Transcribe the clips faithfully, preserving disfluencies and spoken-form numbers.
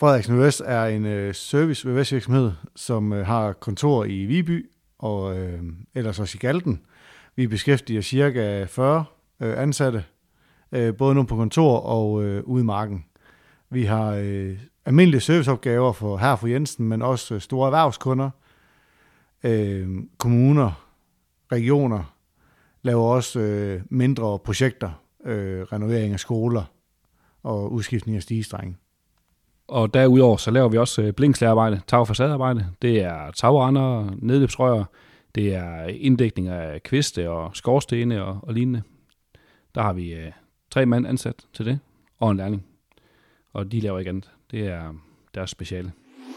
Frederiksen V V S er en øh, service V V S-virksomhed, som øh, har kontor i Viby og øh, ellers også i Galten. Vi beskæftiger cirka fyrre øh, ansatte, øh, både nu på kontor og øh, ude i marken. Vi har øh, almindelige serviceopgaver for herre og fru Jensen, men også øh, store erhvervskunder, øh, kommuner, regioner, laver også øh, mindre projekter, øh, renovering af skoler og udskiftning af stigestrenge. Og derudover så laver vi også blinkslærearbejde, tag- og facadearbejde. Det er tagrender, nedløbsrør, det er inddækning af kviste og skorstene og, og lignende. Der har vi øh, tre mand ansat til det, og en lærling. Og de laver ikke andet. Det er deres speciale.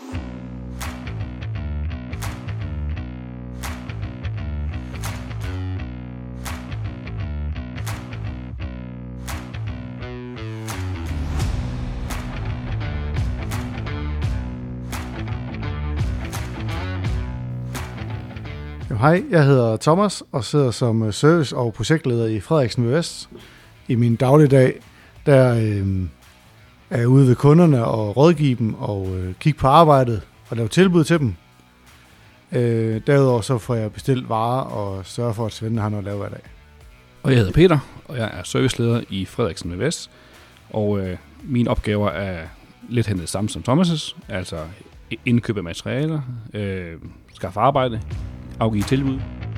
Hej, jeg hedder Thomas og sidder som service- og projektleder i Frederiksen V V S. I min dagligdag, der øh, er jeg ude ved kunderne og rådgive dem og øh, kigge på arbejdet og lave tilbud til dem. Øh, derudover så får jeg bestilt varer og sørge for, at Svende har noget at lave hver dag. Og jeg hedder Peter, og jeg er serviceleder i Frederiksen V V S. Og øh, mine opgaver er lidt hen det samme som Thomas', altså indkøb af materialer, øh, skaffe arbejde, afgive tilbud.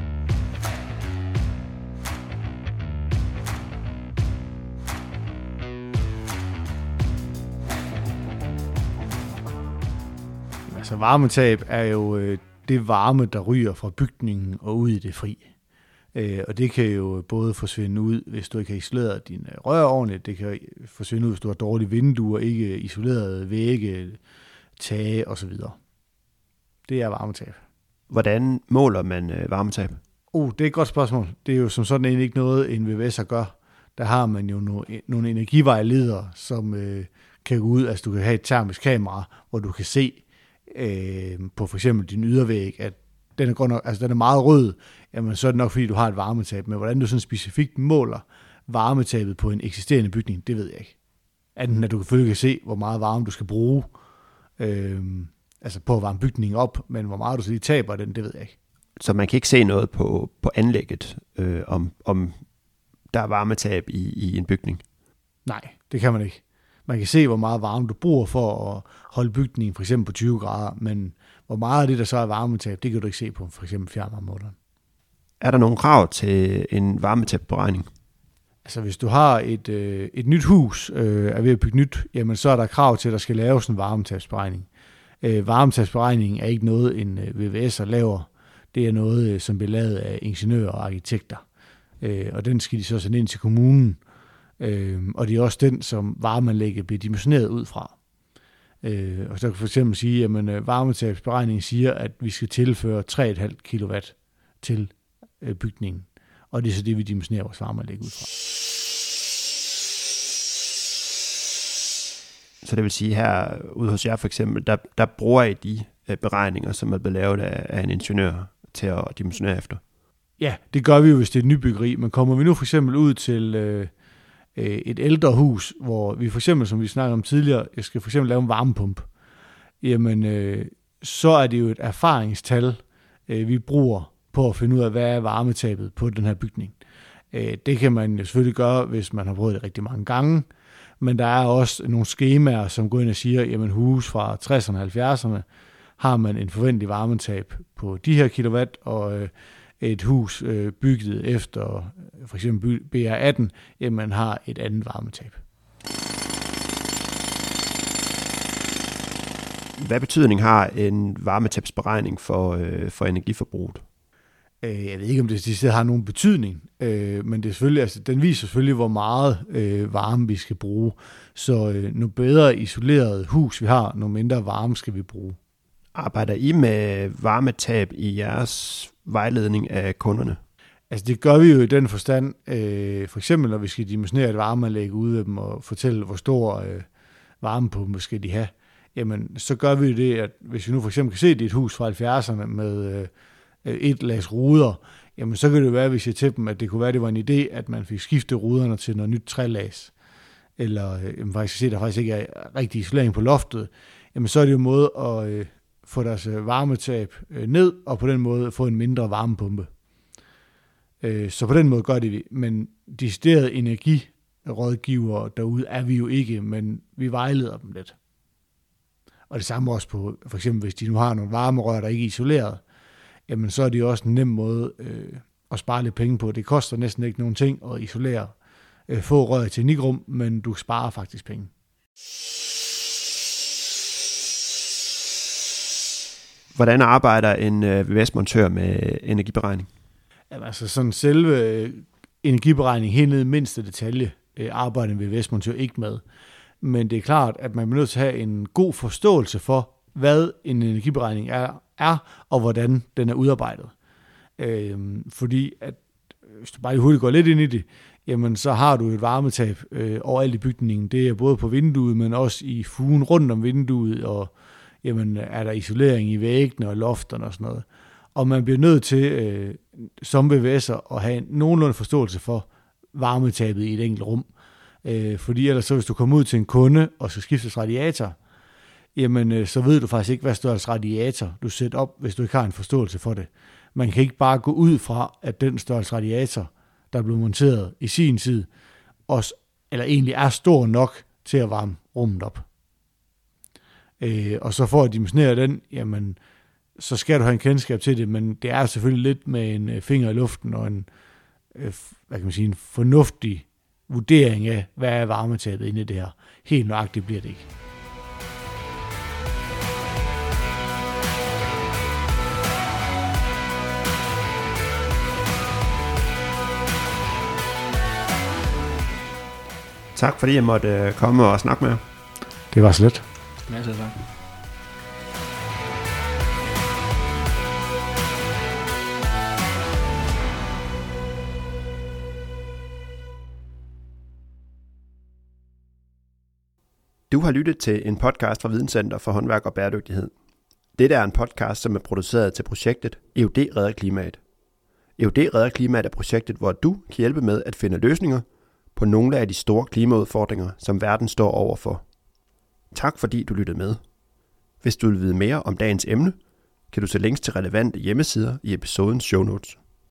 Altså varmetab er jo øh, det varme, der ryger fra bygningen og ud i det fri. Øh, og det kan jo både forsvinde ud, hvis du ikke har isoleret dine rør ordentligt. Det kan forsvinde ud, hvis du har dårlige vinduer, ikke isolerede vægge, tage osv. Det er varmetab. Hvordan måler man øh, varmetab? Oh, det er et godt spørgsmål. Det er jo som sådan egentlig ikke noget, en V V S'er gør. Der har man jo nogle, nogle energivejledere, som øh, kan gå ud. Altså du kan have et termisk kamera, hvor du kan se øh, på for eksempel din ydervæg, at den er, godt nok, altså den er meget rød. Jamen så er det nok, fordi du har et varmetab. Men hvordan du sådan specifikt måler varmetabet på en eksisterende bygning, det ved jeg ikke. Enten at du selvfølgelig kan se, hvor meget varme du skal bruge, øh, altså på at varme bygningen op, men hvor meget du så lige taber den, det ved jeg ikke. Så man kan ikke se noget på, på anlægget, øh, om, om der er varmetab i, i en bygning? Nej, det kan man ikke. Man kan se, hvor meget varme du bruger for at holde bygningen for eksempel på tyve grader, men hvor meget af det, der så er varmetab, det kan du ikke se på for eksempel fjernvarmemåleren. Er der nogle krav til en varmetabberegning? Altså hvis du har et, øh, et nyt hus, øh, er ved at bygge nyt, jamen så er der krav til, at der skal laves en varmetabsberegning. Øh, varmetabsberegningen er ikke noget, en øh, V V S'er laver. Det er noget, øh, som bliver lavet af ingeniører og arkitekter. Øh, og den skal de så sende ind til kommunen. Øh, og det er også den, som varmeanlægget bliver dimensioneret ud fra. Øh, og så kan for eksempel sige, at øh, varmetabsberegningen siger, at vi skal tilføre tre komma fem kilowatt til øh, bygningen. Og det er så det, vi dimensionerer vores varmeanlæg ud fra. Så det vil sige her ude hos jer for eksempel, der, der bruger I de øh, beregninger, som er blevet lavet af, af en ingeniør til at dimensionere efter? Ja, det gør vi jo, hvis det er et nybyggeri. Men kommer vi nu for eksempel ud til øh, et ældre hus, hvor vi for eksempel, som vi snakkede om tidligere, jeg skal for eksempel lave en varmepumpe, jamen øh, så er det jo et erfaringstal, øh, vi bruger på at finde ud af, hvad er varmetabet på den her bygning. Øh, det kan man jo selvfølgelig gøre, hvis man har prøvet det rigtig mange gange, men der er også nogle skemaer, som går ind og siger, jamen hus fra tresserne og halvfjerdserne har man en forventelig varmetab på de her kilowatt, og øh, et hus øh, bygget efter for eksempel B R atten, jamen har et andet varmetab. Hvad betydning har en varmetabsberegning for, øh, for energiforbruget? Jeg ved ikke, om det de har nogen betydning, øh, men det er selvfølgelig, altså, den viser selvfølgelig, hvor meget øh, varme vi skal bruge. Så øh, nu bedre isoleret hus vi har, nu mindre varme skal vi bruge. Arbejder I med varmetab i jeres vejledning af kunderne? Altså det gør vi jo i den forstand, øh, for eksempel når vi skal dimensionere et varmeanlæg ude af dem og fortælle, hvor stor øh, varmepumpe skal de have. Jamen så gør vi jo det, at hvis vi nu for eksempel kan se, at det er et hus fra halvfjerdserne med øh, et lags ruder, jamen så kan det jo være, at vi siger til dem, at det kunne være, at det var en idé, at man fik skiftet ruderne til noget nyt trælags. Eller øh, faktisk se, at der faktisk ikke er rigtig isolering på loftet, jamen så er det jo en måde at øh, få deres øh, varmetab øh, ned, og på den måde få en mindre varmepumpe. Øh, så på den måde gør det vi. Men deciderede energirådgivere derude er vi jo ikke, men vi vejleder dem lidt. Og det samme også på, for eksempel hvis de nu har nogle varmerør, der ikke er isoleret, jamen så er det jo også en nem måde øh, at spare lidt penge på. Det koster næsten ikke nogen ting at isolere øh, få rør i teknikrum, men du sparer faktisk penge. Hvordan arbejder en øh, V V S-montør med energiberegning? Jamen, altså sådan selve øh, energiberegning helt ned i mindste detalje øh, arbejder en V V S-montør ikke med. Men det er klart, at man er nødt til at have en god forståelse for, hvad en energiberegning er, er og hvordan den er udarbejdet. Øh, fordi at, hvis du bare lige hurtigt går lidt ind i det, jamen så har du et varmetab øh, overalt i bygningen. Det er både på vinduet, men også i fugen rundt om vinduet, og jamen, er der isolering i væggene og lofterne og sådan noget. Og man bliver nødt til, øh, som V V S'er, at have en nogenlunde forståelse for varmetabet i et enkelt rum. Øh, fordi ellers så hvis du kommer ud til en kunde og skal skiftes radiator, jamen øh, så ved du faktisk ikke, hvad størrelse radiator du sætter op, hvis du ikke har en forståelse for det. Man kan ikke bare gå ud fra, at den størrelse radiator, der blev monteret i sin tid, også, eller egentlig er stor nok til at varme rummet op. Øh, og så for at dimensionere den, jamen, så skal du have en kendskab til det, men det er selvfølgelig lidt med en finger i luften og en, øh, hvad kan man sige, en fornuftig vurdering af, hvad er varmetabet inde i det her. Helt nøjagtigt bliver det ikke. Tak fordi jeg måtte komme og snakke med jer. Det var slet. Ja, så tak. Du har lyttet til en podcast fra Videnscenter for Håndværk og Bæredygtighed. Dette er en podcast, som er produceret til projektet E U D Redder Klimaet. E U D Redder Klimaet er projektet, hvor du kan hjælpe med at finde løsninger på nogle af de store klimaudfordringer, som verden står overfor. Tak fordi du lyttede med. Hvis du vil vide mere om dagens emne, kan du se links til relevante hjemmesider i episodens show notes.